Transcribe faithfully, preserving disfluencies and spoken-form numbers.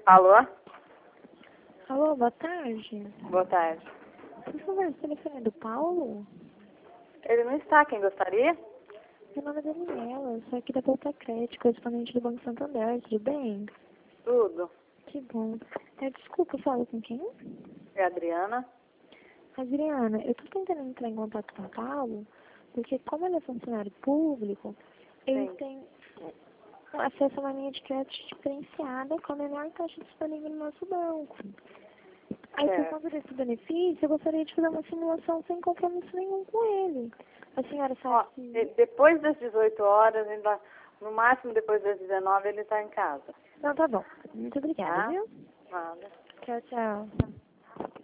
Alô? Alô, boa tarde. Boa tarde. Por favor, o telefone é do Paulo? Ele não está, quem gostaria? Meu nome é Daniela, sou aqui da Volta Crédito, correspondente do Banco Santander, tudo bem? Tudo. Que bom. É, desculpa, eu falo com quem? É a Adriana? Adriana, eu tô tentando entrar em contato com o Paulo, porque como ele é funcionário público, ele Sim. tem acesso a uma linha de crédito diferenciada com a menor taxa disponível no nosso banco. Aí, por É. conta desse benefício, eu gostaria de fazer uma simulação sem compromisso nenhum com ele. A senhora sabe Ó, que... de- depois das dezoito horas, ainda, no máximo depois das dezenove, ele está em casa. Não, tá bom. Muito obrigada, Tá? viu? Nada. Tchau, tchau.